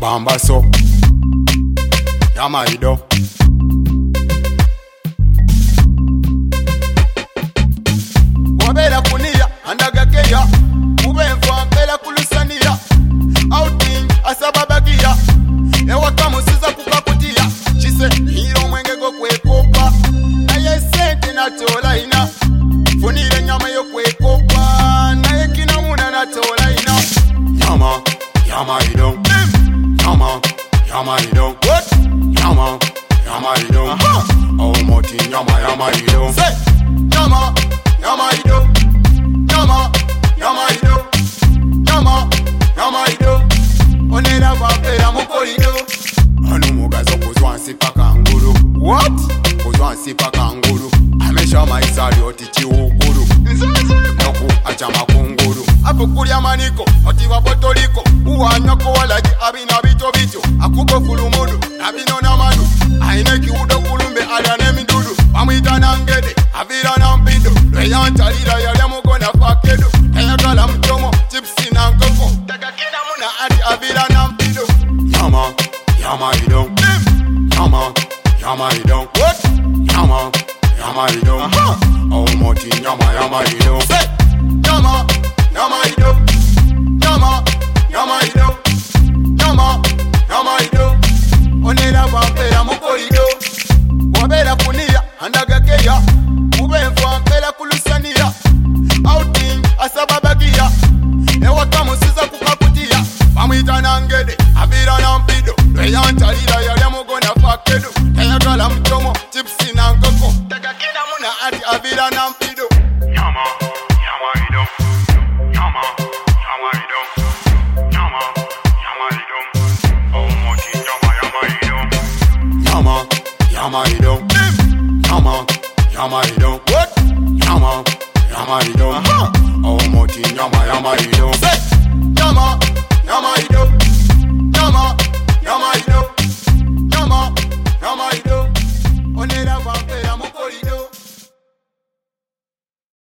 bamba so yamaido wabera kunia andagakeya ubenfa mpela kulusania outing asababagia ewakamusiza kukakutia chise hiro mwenge go kwekopa naye sente natola ina funire nyama yo kwekopa naye kinamuna natola ina yama yamaido yamaido what yamaido oh moti yamaido say yamaido onera vampera mukolido ano mugazo kuzwansi pakanguru what kuzwansi pakanguru amesha maisali oti chiuguru noku acha makunguru akukulya maniko oti wabotoliko uwanyako walaji abina bito bito akuko fulumudu nabino na madu aine kiudo kulumbe aliane midudu pamwita na ngede avira na mpindo lweyantalira yali mugona fakedo tayagala mchomo chipsi na nkoko takakina muna ati avira na mpindo yamaido what yamaido oh moti yamaido say yamaido onera vampera mukolido wabera kunia andagakeya ubenfa mpela kulusania outing asababagia ewakamusiza kukakutia pamwita na ngede avira na mpido lweyantalira yali mugona fakedo tayagala mchomo chipsi na nkoko takakina muna ati avira na mpido yamaido oh moti yamaido what yamaido oh moti yamaido say yamaido